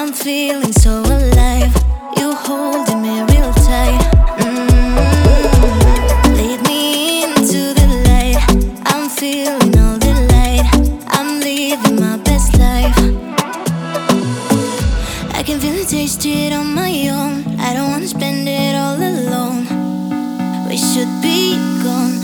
I'm feeling so alive. You holding me real tight. Lead me into the light. I'm feeling all the light. I'm living my best life. I can feel it, taste it on my own. I don't wanna spend it all alone. We should be gone.